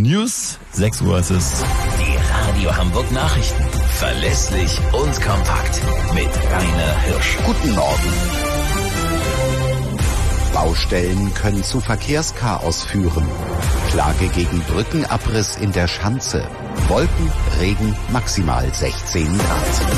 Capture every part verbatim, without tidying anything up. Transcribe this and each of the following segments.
News. sechs Uhr ist es. Die Radio Hamburg Nachrichten. Verlässlich und kompakt. Mit Rainer Hirsch. Guten Morgen. Baustellen können zu Verkehrschaos führen. Klage gegen Brückenabriss in der Schanze. Wolken, Regen, maximal sechzehn Grad.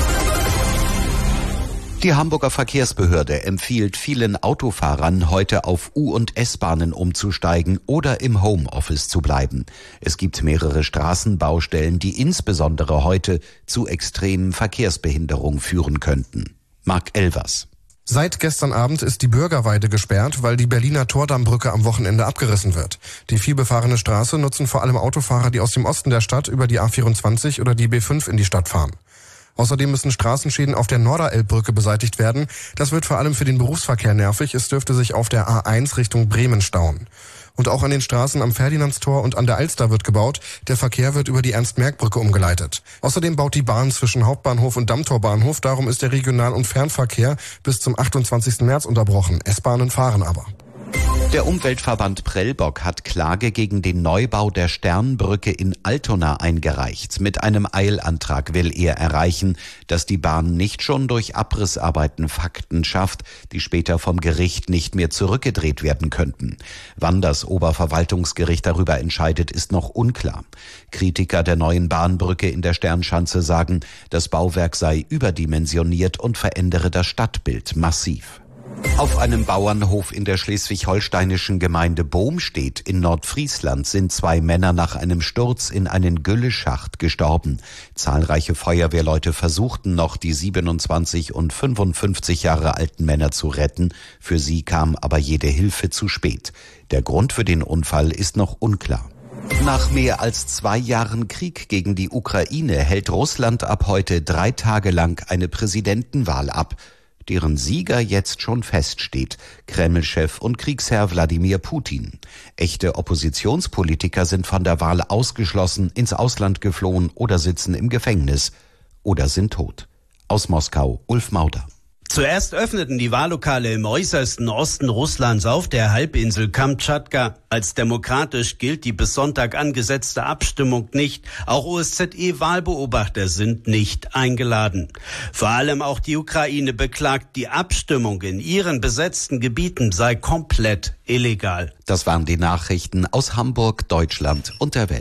Die Hamburger Verkehrsbehörde empfiehlt vielen Autofahrern, heute auf U- und S-Bahnen umzusteigen oder im Homeoffice zu bleiben. Es gibt mehrere Straßenbaustellen, die insbesondere heute zu extremen Verkehrsbehinderungen führen könnten. Marc Elvers. Seit gestern Abend ist die Bürgerweide gesperrt, weil die Berliner Tordammbrücke am Wochenende abgerissen wird. Die vielbefahrene Straße nutzen vor allem Autofahrer, die aus dem Osten der Stadt über die A vierundzwanzig oder die B fünf in die Stadt fahren. Außerdem müssen Straßenschäden auf der Norderelbbrücke beseitigt werden. Das wird vor allem für den Berufsverkehr nervig. Es dürfte sich auf der A eins Richtung Bremen stauen. Und auch an den Straßen am Ferdinandstor und an der Alster wird gebaut. Der Verkehr wird über die Ernst-Merck-Brücke umgeleitet. Außerdem baut die Bahn zwischen Hauptbahnhof und Dammtorbahnhof. Darum ist der Regional- und Fernverkehr bis zum achtundzwanzigsten März unterbrochen. S-Bahnen fahren aber. Der Umweltverband Prellbock hat Klage gegen den Neubau der Sternbrücke in Altona eingereicht. Mit einem Eilantrag will er erreichen, dass die Bahn nicht schon durch Abrissarbeiten Fakten schafft, die später vom Gericht nicht mehr zurückgedreht werden könnten. Wann das Oberverwaltungsgericht darüber entscheidet, ist noch unklar. Kritiker der neuen Bahnbrücke in der Sternschanze sagen, das Bauwerk sei überdimensioniert und verändere das Stadtbild massiv. Auf einem Bauernhof in der schleswig-holsteinischen Gemeinde Bohmstedt in Nordfriesland sind zwei Männer nach einem Sturz in einen Gülleschacht gestorben. Zahlreiche Feuerwehrleute versuchten noch, die siebenundzwanzig und fünfundfünfzig Jahre alten Männer zu retten. Für sie kam aber jede Hilfe zu spät. Der Grund für den Unfall ist noch unklar. Nach mehr als zwei Jahren Krieg gegen die Ukraine hält Russland ab heute drei Tage lang eine Präsidentenwahl ab, deren Sieger jetzt schon feststeht, Kreml-Chef und Kriegsherr Wladimir Putin. Echte Oppositionspolitiker sind von der Wahl ausgeschlossen, ins Ausland geflohen oder sitzen im Gefängnis oder sind tot. Aus Moskau, Ulf Mauder. Zuerst öffneten die Wahllokale im äußersten Osten Russlands auf der Halbinsel Kamtschatka. Als demokratisch gilt die bis Sonntag angesetzte Abstimmung nicht. Auch O S Z E-Wahlbeobachter sind nicht eingeladen. Vor allem auch die Ukraine beklagt, die Abstimmung in ihren besetzten Gebieten sei komplett illegal. Das waren die Nachrichten aus Hamburg, Deutschland und der Welt.